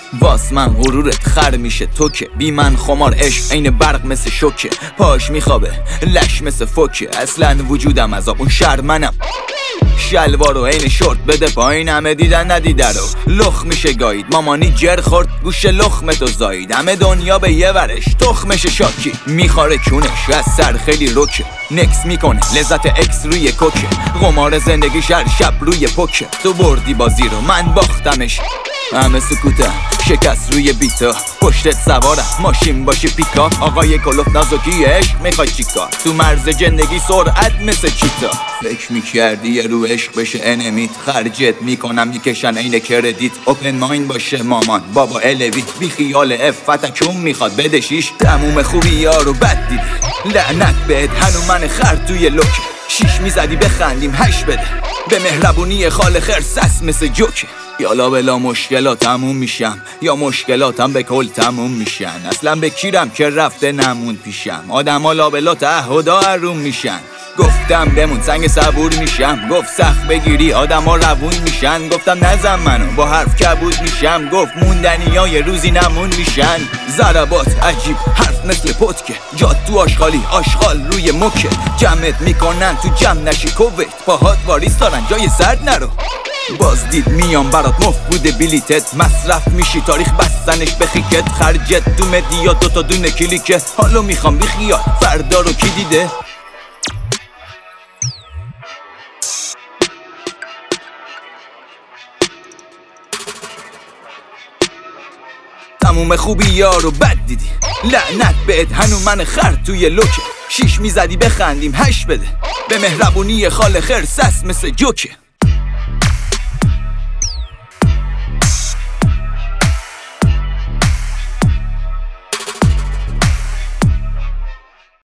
واس من غرورت خر میشه تو که بی من خمار عشق عین برق مثل شوکه پاش میخوابه لش مثل فوکه اصلا وجودم از اون شهر منم شلوار و عین شورت بده پایین همه دیدن ندیده رو لخ میشه گایید مامانی جر خورد گوش لخمتو زایید همه دنیا به یه ورش تخمش شاکی میخاره کونش از سر خیلی روکه نکس میکنه لذت اکس روی کوکه قمار زندگی هر شب روی پوکه تو بردی بازی رو من باختمش همه سکوتم شکست روی بیتا پشتت سوارم ماشین باشی پیکا آقای کلوف نازکی عشق میخوای چیکار تو مرز زندگی سرعت مثل چیتا فکر میکردی یه رو عشق بشه انمیت خرجت میکنم میکشن عین کردیت اوپن ماین باشه مامان بابا الویت بی خیال فتکون میخواد بده شیش تموم خوبی یارو بد دیدی لعنت بهت هنو من خر توی لوکه شیش میزدی بخندیم هش بده به مهربونی خال خرسس مثل جوکه یالا بلا مشکلات تموم میشم یا مشکلاتم به کل تموم میشن اصلا به کیرم که رفته نمون پیشم آدم ها لابلا تعهدا حروم میشن گفتم بمون سنگ صبور میشم گفت سخت بگیری آدم ها روون میشن گفتم نزن منو با حرف کبود میشم گفت موندنی ها یه روزی نمون میشن ضربات عجیب حرف مثل پتکه جاد تو آشغالی آشغال روی مکه جمعت میکنن تو جمع نشی کویت پاهات واریس دارن جای سرد نرو بازدید میام برات مفت بوده بلیتت مصرف میشی تاریخ بستنش به خیکت خرجت تو مدیا دوتا دونه کلیکه حالا میخوام بیخیال فردا رو کی دیده تموم خوبی یارو بد دیدی لعنت بهت هنو من خر توی لوکه شیش میزدی بخندیم هش بده به مهربونی خال خرسس مثل جوکه